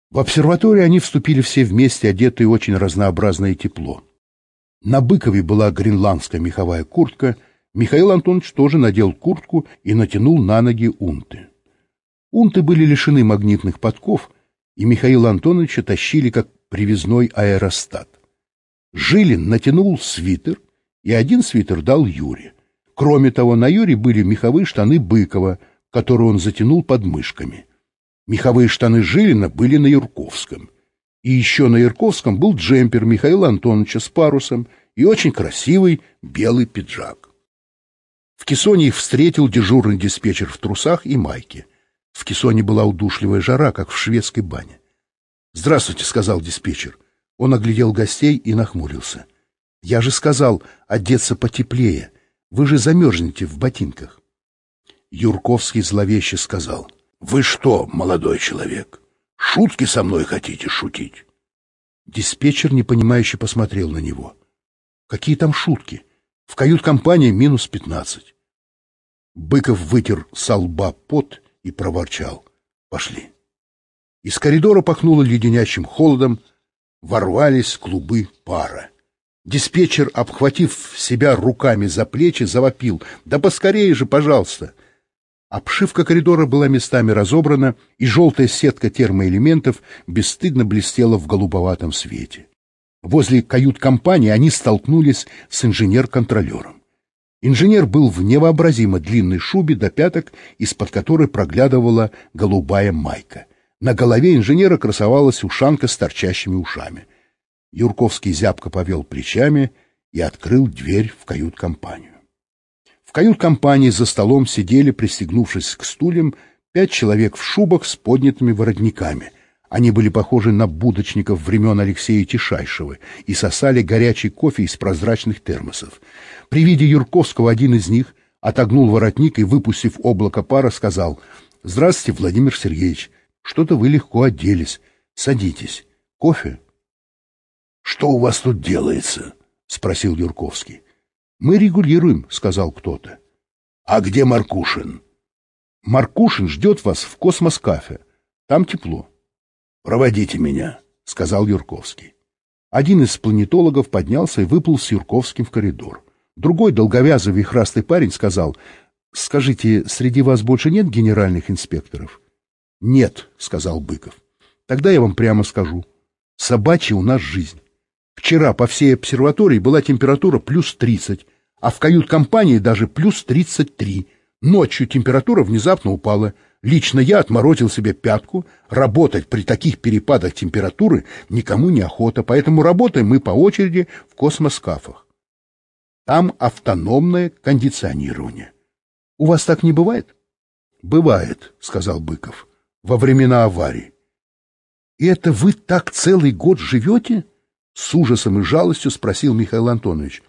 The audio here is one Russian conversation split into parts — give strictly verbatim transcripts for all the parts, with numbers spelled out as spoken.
В обсерваторию они вступили все вместе, одетые очень разнообразно и тепло. На Быкове была гренландская меховая куртка, Михаил Антонович тоже надел куртку и натянул на ноги унты. Унты были лишены магнитных подков, и Михаила Антоновича тащили как привязной аэростат. Жилин натянул свитер, и один свитер дал Юре. Кроме того, на Юре были меховые штаны Быкова, которые он затянул под мышками. Меховые штаны Жилина были на Юрковском. И еще на Юрковском был джемпер Михаила Антоновича с парусом и очень красивый белый пиджак. В кессоне их встретил дежурный диспетчер в трусах и майке. В кессоне была удушливая жара, как в шведской бане. «Здравствуйте», — сказал диспетчер. Он оглядел гостей и нахмурился. «Я же сказал одеться потеплее. Вы же замерзнете в ботинках». Юрковский зловеще сказал: «Вы что, молодой человек, шутки со мной хотите шутить?» Диспетчер непонимающе посмотрел на него. «Какие там шутки? В кают-компании минус пятнадцать». Быков вытер со лба пот и проворчал: «Пошли». Из коридора пахнуло леденящим холодом, ворвались клубы пара. Диспетчер, обхватив себя руками за плечи, завопил: «Да поскорее же, пожалуйста!» Обшивка коридора была местами разобрана, и желтая сетка термоэлементов бесстыдно блестела в голубоватом свете. Возле кают-компании они столкнулись с инженер-контролером. Инженер был в невообразимо длинной шубе до пяток, из-под которой проглядывала голубая майка. На голове инженера красовалась ушанка с торчащими ушами. Юрковский зябко повел плечами и открыл дверь в кают-компанию. В кают-компании за столом сидели, пристегнувшись к стульям, пять человек в шубах с поднятыми воротниками. Они были похожи на будочников времен Алексея Тишайшего и сосали горячий кофе из прозрачных термосов. При виде Юрковского один из них отогнул воротник и, выпустив облако пара, сказал: «Здравствуйте, Владимир Сергеевич. Что-то вы легко оделись. Садитесь. Кофе?» «Что у вас тут делается?» — спросил Юрковский. «Мы регулируем», — сказал кто-то. «А где Маркушин?» «Маркушин ждет вас в космос-кафе. Там тепло». «Проводите меня», — сказал Юрковский. Один из планетологов поднялся и выплыл с Юрковским в коридор. Другой, долговязый вихрастый парень, сказал: «Скажите, среди вас больше нет генеральных инспекторов?» «Нет», — сказал Быков. «Тогда я вам прямо скажу. Собачья у нас жизнь. Вчера по всей обсерватории была температура плюс тридцать, а в кают-компании даже плюс тридцать три. Ночью температура внезапно упала. Лично я отморозил себе пятку. Работать при таких перепадах температуры никому не охота, поэтому работаем мы по очереди в космоскафах. Там автономное кондиционирование. У вас так не бывает?» «Бывает», — сказал Быков, — «во времена аварий». «И это вы так целый год живете?» — с ужасом и жалостью спросил Михаил Антонович.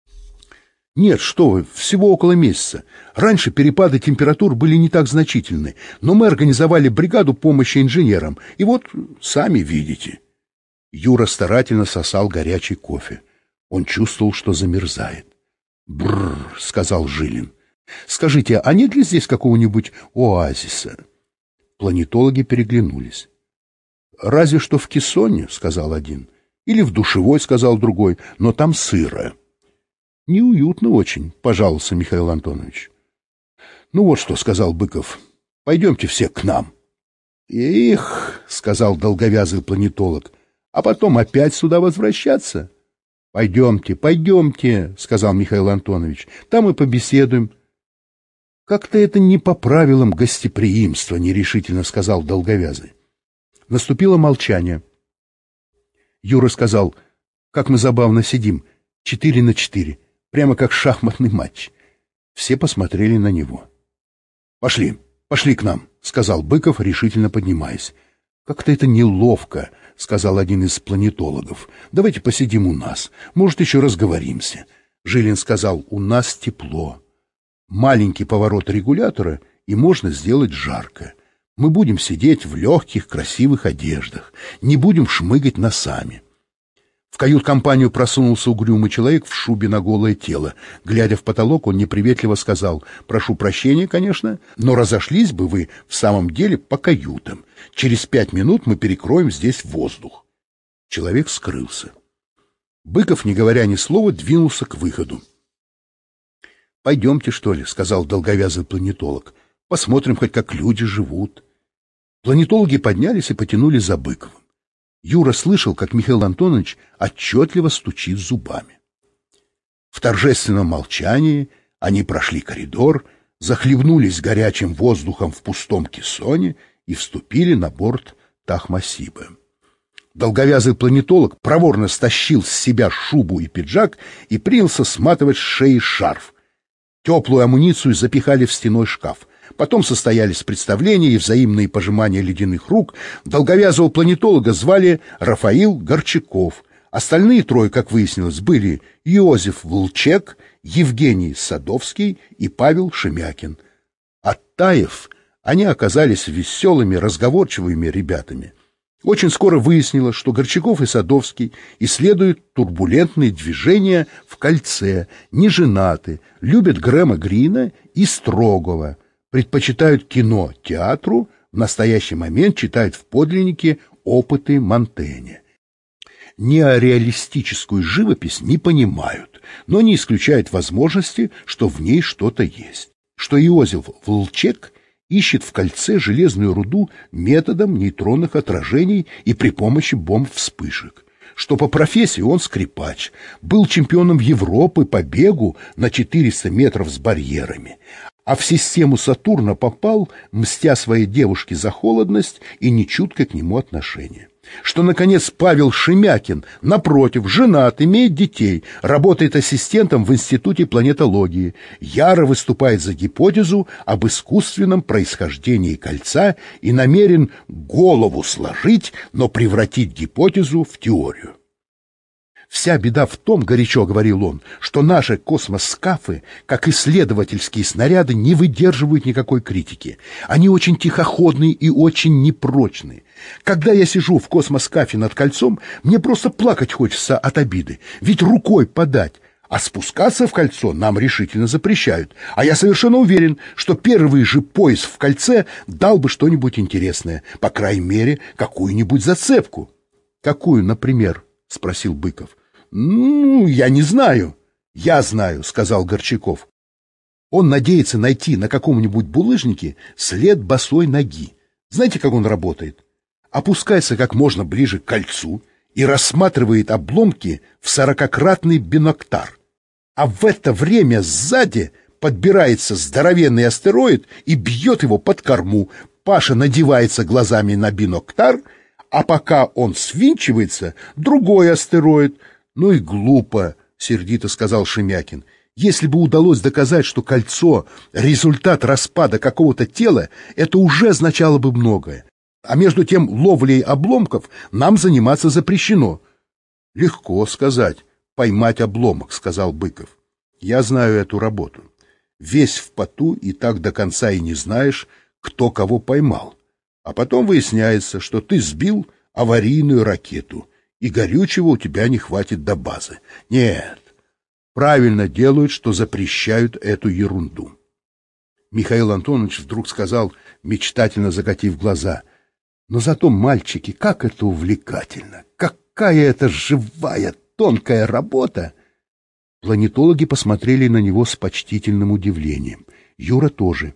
«Нет, что вы, всего около месяца. Раньше перепады температур были не так значительны, но мы организовали бригаду помощи инженерам, и вот сами видите». Юра старательно сосал горячий кофе. Он чувствовал, что замерзает. «Бррр», — сказал Жилин. «Скажите, а нет ли здесь какого-нибудь оазиса?» Планетологи переглянулись. «Разве что в кессоне», — сказал один. «Или в душевой», — сказал другой, — «но там сыро». «Неуютно очень», — пожаловался Михаил Антонович. «Ну вот что», — сказал Быков, — «пойдемте все к нам». «Эх», — сказал долговязый планетолог, — «а потом опять сюда возвращаться?» «Пойдемте, пойдемте», — сказал Михаил Антонович, — «там и побеседуем». «Как-то это не по правилам гостеприимства», — нерешительно сказал долговязый. Наступило молчание. Юра сказал: «Как мы забавно сидим, четыре на четыре, прямо как шахматный матч». Все посмотрели на него. «Пошли, пошли к нам», — сказал Быков, решительно поднимаясь. «Как-то это неловко», — сказал один из планетологов. «Давайте посидим у нас, может, еще разговоримся». Жилин сказал: «У нас тепло. Маленький поворот регулятора, и можно сделать жарко. Мы будем сидеть в легких, красивых одеждах, не будем шмыгать носами». В В кают-компанию просунулся угрюмый человек в шубе на голое тело. Глядя в потолок, он неприветливо сказал: «Прошу прощения, конечно, но разошлись бы вы в самом деле по каютам. Через пять минут мы перекроем здесь воздух». Человек скрылся. Быков, не говоря ни слова, двинулся к выходу. «Пойдемте, что ли», — сказал долговязый планетолог. «Посмотрим хоть, как люди живут». Планетологи поднялись и потянули за Быковым. Юра слышал, как Михаил Антонович отчетливо стучит зубами. В торжественном молчании они прошли коридор, захлебнулись горячим воздухом в пустом кессоне и вступили на борт Тахмасиба. Долговязый планетолог проворно стащил с себя шубу и пиджак и принялся сматывать с шеи шарф. Теплую амуницию запихали в стеной шкаф. Потом состоялись представления и взаимные пожимания ледяных рук. Долговязого планетолога звали Рафаил Горчаков. Остальные трое, как выяснилось, были Иозеф Волчек, Евгений Садовский и Павел Шемякин. Оттаив, они оказались веселыми, разговорчивыми ребятами. Очень скоро выяснилось, что Горчаков и Садовский исследуют турбулентные движения в кольце, не женаты, любят Грэма Грина и Строгова, предпочитают кино театру, в настоящий момент читают в подлиннике опыты Монтэня. Неореалистическую живопись не понимают, но не исключают возможности, что в ней что-то есть. Что Иозеф Волчек ищет в кольце железную руду методом нейтронных отражений и при помощи бомб-вспышек. Что по профессии он скрипач, был чемпионом Европы по бегу на четыреста метров с барьерами, а в систему Сатурна попал, мстя своей девушке за холодность и нечуткое к нему отношение. Что, наконец, Павел Шемякин, напротив, женат, имеет детей, работает ассистентом в Институте планетологии, яро выступает за гипотезу об искусственном происхождении кольца и намерен голову сложить, но превратить гипотезу в теорию. «Вся беда в том, — горячо говорил он, — что наши космоскафы, как исследовательские снаряды, не выдерживают никакой критики. Они очень тихоходные и очень непрочные. Когда я сижу в космоскафе над кольцом, мне просто плакать хочется от обиды, ведь рукой подать. А спускаться в кольцо нам решительно запрещают. А я совершенно уверен, что первый же пояс в кольце дал бы что-нибудь интересное, по крайней мере, какую-нибудь зацепку». «Какую, например?» — спросил Быков. «Ну, я не знаю». «Я знаю», — сказал Горчаков. «Он надеется найти на каком-нибудь булыжнике след босой ноги. Знаете, как он работает? Опускается как можно ближе к кольцу и рассматривает обломки в сорокакратный биноктар. А в это время сзади подбирается здоровенный астероид и бьет его под корму. Паша надевается глазами на биноктар, а пока он свинчивается, другой астероид». «Ну и глупо», — сердито сказал Шемякин. «Если бы удалось доказать, что кольцо — результат распада какого-то тела, это уже означало бы многое. А между тем ловлей обломков нам заниматься запрещено». «Легко сказать, поймать обломок», — сказал Быков. «Я знаю эту работу. Весь в поту и так до конца и не знаешь, кто кого поймал. А потом выясняется, что ты сбил аварийную ракету, и горючего у тебя не хватит до базы. Нет, правильно делают, что запрещают эту ерунду». Михаил Антонович вдруг сказал, мечтательно закатив глаза: «Но зато, мальчики, как это увлекательно! Какая это живая, тонкая работа!» Планетологи посмотрели на него с почтительным удивлением. Юра тоже.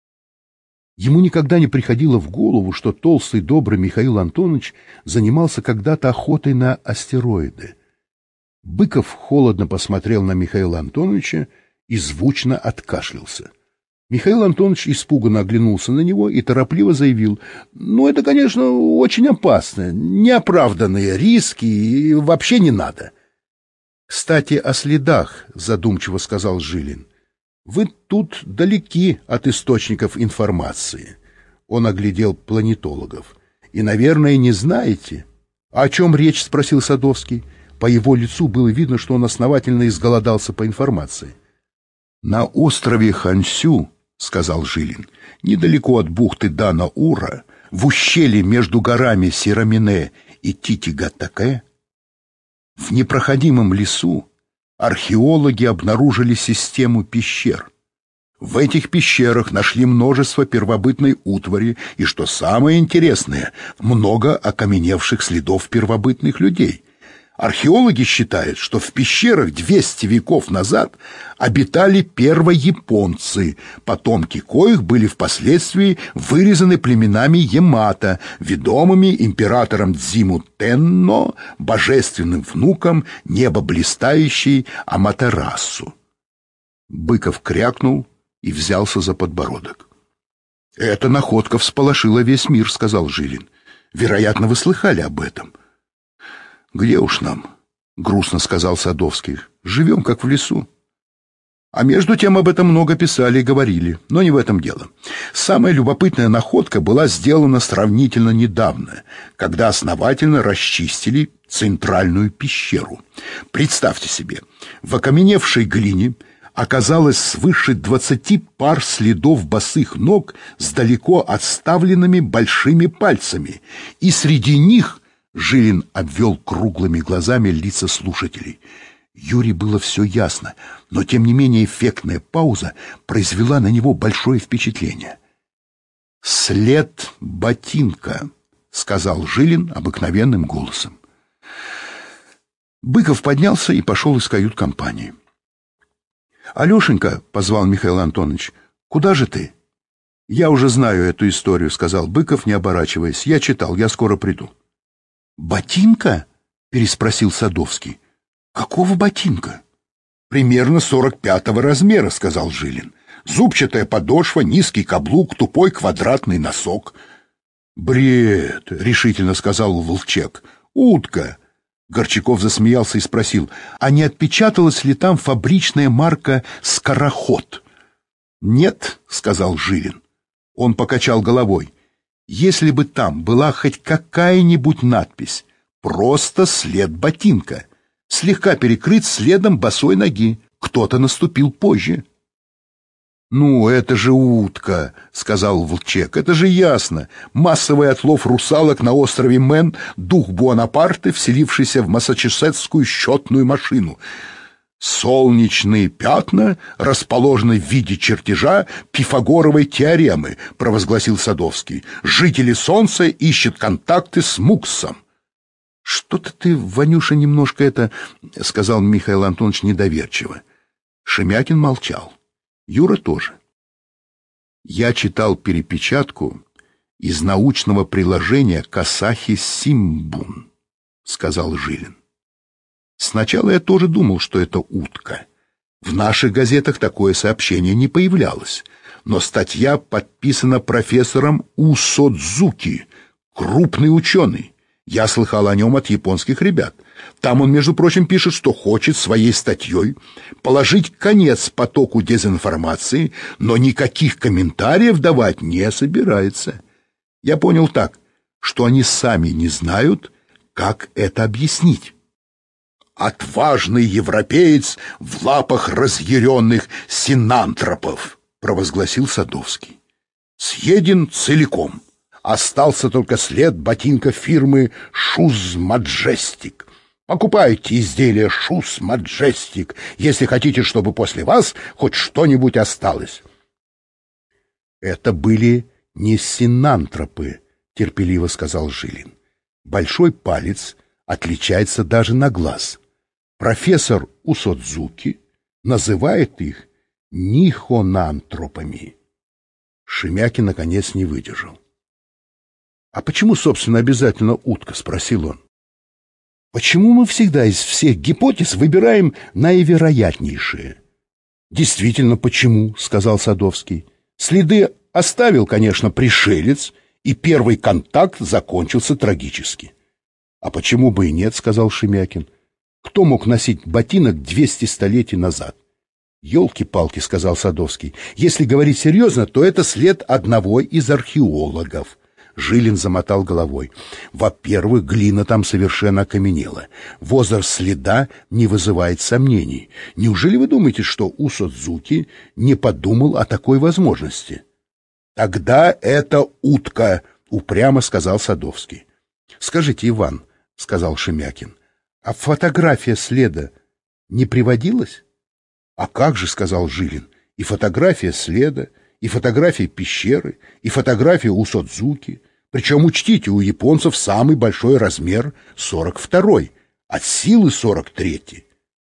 Ему никогда не приходило в голову, что толстый добрый Михаил Антонович занимался когда-то охотой на астероиды. Быков холодно посмотрел на Михаила Антоновича и звучно откашлялся. Михаил Антонович испуганно оглянулся на него и торопливо заявил: «Ну, это, конечно, очень опасно, неоправданные риски, и вообще не надо». «Кстати, о следах», — задумчиво сказал Жилин. «Вы тут далеки от источников информации». Он оглядел планетологов. «И, наверное, не знаете». «О чем речь?» — спросил Садовский. По его лицу было видно, что он основательно изголодался по информации. «На острове Хансю, — сказал Жилин, — недалеко от бухты Дана-Ура, в ущелье между горами Сирамине и Титигатаке, В непроходимом лесу археологи обнаружили систему пещер. В этих пещерах нашли множество первобытной утвари и, что самое интересное, много окаменевших следов первобытных людей. Археологи считают, что в пещерах двести веков назад обитали первояпонцы, потомки коих были впоследствии вырезаны племенами Ямато, ведомыми императором Дзиму Тенно, божественным внуком небоблистающей Аматерасу. Быков крякнул и взялся за подбородок. «Эта находка всполошила весь мир», — сказал Жилин. «Вероятно, вы слыхали об этом». «Где уж нам?» — грустно сказал Садовский. «Живем, как в лесу». А между тем об этом много писали и говорили, но не в этом дело. Самая любопытная находка была сделана сравнительно недавно, когда основательно расчистили центральную пещеру. Представьте себе, в окаменевшей глине оказалось свыше двадцати пар следов босых ног с далеко отставленными большими пальцами, и среди них Жилин обвел круглыми глазами лица слушателей. Юре было все ясно, но тем не менее эффектная пауза произвела на него большое впечатление. «След ботинка», — сказал Жилин обыкновенным голосом. Быков поднялся и пошел из кают-компании. «Алешенька», — позвал Михаил Антонович, — «куда же ты?» «Я уже знаю эту историю», — сказал Быков, не оборачиваясь. «Я читал, я скоро приду». «Ботинка?» — переспросил Садовский. «Какого ботинка?» «Примерно сорок пятого размера», — сказал Жилин. «Зубчатая подошва, низкий каблук, тупой квадратный носок». «Бред», — решительно сказал Волчек. «Утка». Горчаков засмеялся и спросил, а не отпечаталась ли там фабричная марка «Скороход»? «Нет», — сказал Жилин. Он покачал головой. «Если бы там была хоть какая-нибудь надпись, просто след ботинка, слегка перекрыт следом босой ноги, кто-то наступил позже». «Ну, это же утка», — сказал Волчек, — «это же ясно. Массовый отлов русалок на острове Мэн, дух Буанапарте, вселившийся в массачусетскую счетную машину. «Солнечные пятна расположены в виде чертежа Пифагоровой теоремы», — провозгласил Садовский. «Жители Солнца ищут контакты с Муксом». «Что-то ты, Ванюша, немножко это...» — сказал Михаил Антонович недоверчиво. Шемякин молчал. Юра тоже. «Я читал перепечатку из научного приложения к Асахи Симбун», — сказал Жилин. «Сначала я тоже думал, что это утка. В наших газетах такое сообщение не появлялось, но статья подписана профессором Усодзуки, крупный ученый. Я слыхал о нем от японских ребят. Там он, между прочим, пишет, что хочет своей статьей положить конец потоку дезинформации, но никаких комментариев давать не собирается. Я понял так, что они сами не знают, как это объяснить». «Отважный европеец в лапах разъяренных синантропов», — провозгласил Садовский. «Съеден целиком. Остался только след ботинка фирмы «Shoes Majestic». Покупайте изделия «Shoes Majestic», если хотите, чтобы после вас хоть что-нибудь осталось». «Это были не синантропы», — терпеливо сказал Жилин. «Большой палец отличается даже на глаз. Профессор Усодзуки называет их нихонантропами». Шемякин наконец не выдержал. «А почему, собственно, обязательно утка?» — спросил он. «Почему мы всегда из всех гипотез выбираем наивероятнейшие?» «Действительно, почему?» — сказал Садовский. «Следы оставил, конечно, пришелец, и первый контакт закончился трагически». «А почему бы и нет?» — сказал Шемякин. «Кто мог носить ботинок двести столетий назад?» «Елки-палки», — сказал Садовский. «Если говорить серьезно, то это след одного из археологов». Жилин замотал головой. «Во-первых, глина там совершенно окаменела. Возраст следа не вызывает сомнений. Неужели вы думаете, что Усодзуки не подумал о такой возможности?» «Тогда это утка», — упрямо сказал Садовский. «Скажите, Иван», — сказал Шемякин, А фотография следа не приводилась? А как же, сказал Жилин, и фотография следа, и фотография пещеры, и фотография у Содзуки. Причем, учтите, у японцев самый большой размер сорок второй, от силы сорок третий.